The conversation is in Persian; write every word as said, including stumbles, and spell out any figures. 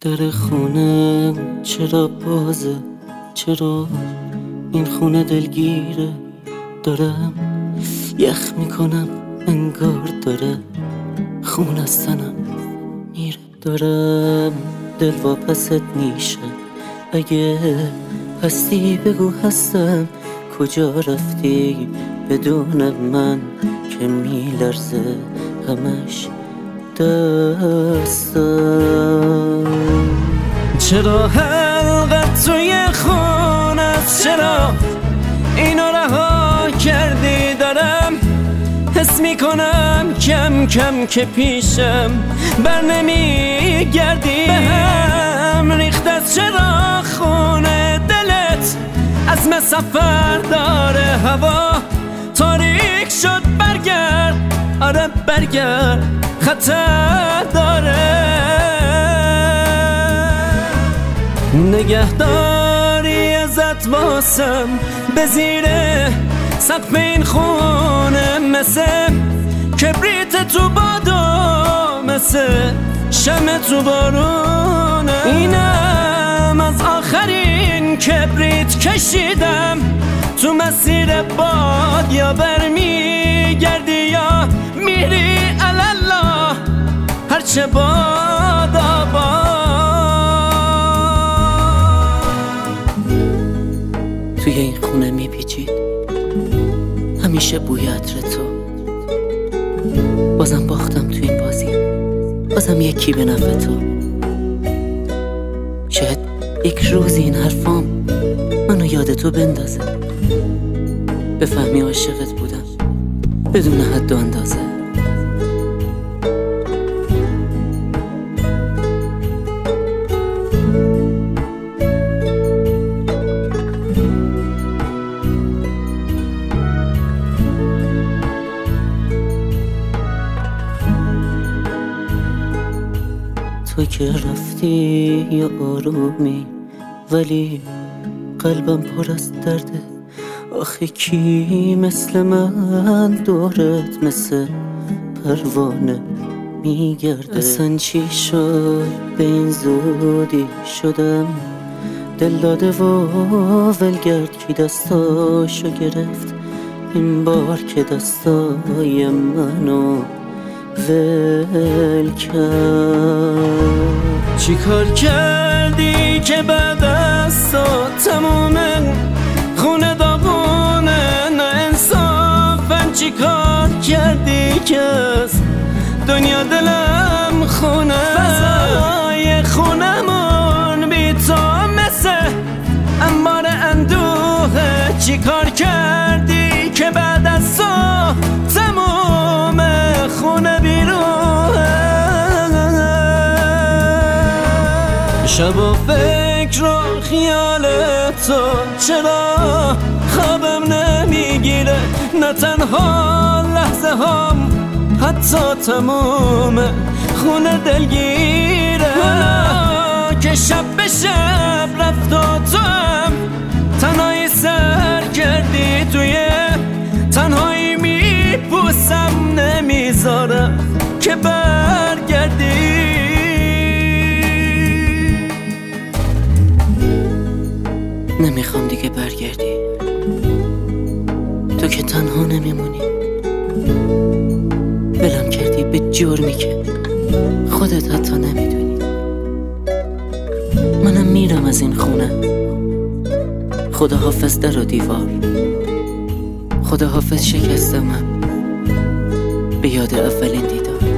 در خونه چرا بازه؟ چرا این خونه دلگیره؟ دارم یخ میکنم انگار داره خون از تنم میره. دارم دل واپست میشه، اگه هستی بگو هستم. کجا رفتی بدون من که میلرزه همش دستم؟ چرا حلقت توی خونه است؟ چرا اینو رها کردی؟ دارم حس میکنم کم کم که پیشم بر نمیگردی. به هم ریخت از چرا خونه دلت عزم سفر داره؟ هوا تاریک شد، برگرد، آره برگرد، خطر داره. نگهداری ازت واسم به زیر سقف این خونه، مثل کبریت تو بادو، مثل شمع تو بارونه. اینم از آخرین کبریت کشیدم تو مسیر باد. یا برمیگردی یا میری الله، هرچه باد آباد. توی این خونه میپیچید همیشه بوی عطر تو. بازم باختم تو این بازی، بازم یکی به نفع تو. شاید یک روز این حرفام منو یاد تو بندازه، بفهمی عاشقت بودم بدون حد و اندازه. تو که رفتی یا آرومی، ولی قلبم پر از درده. آخه کی مثل من دورت مثل پروانه میگرده؟ اصلا چی شد به این زودی شدم دل داده و ولگرد؟ کی دستاشو گرفت این بار که دستای منو ول کرد؟ چی کار کردی که بعد از تو تمومه خونه داغونه؟ نه انصافن چی کار کردی که از دنیا دلم خونه؟ فضای خونمون بی تو مثل انبار اندوه. چی کار کردی که بعد از تو تموم خونه بیروه؟ شب و فکر و خیال تو چرا خوابم نمیگیره؟ نه تنها لحظه هم حتی تموم خونه دلگیره. حالا که شب به شب رفت و تو هم تنهایی سر کردی، توی تنهایی میپوسم نمیذارم که برگردی. نمیخوام دیگه برگردی، تو که تنها نمیمونی. بلم کردی به جرمی که خودت حتی نمیدونی. منم میرم از این خونه. خدا حافظ در و دیوار، خدا حافظ شکستمم به یاد اولین دیدار.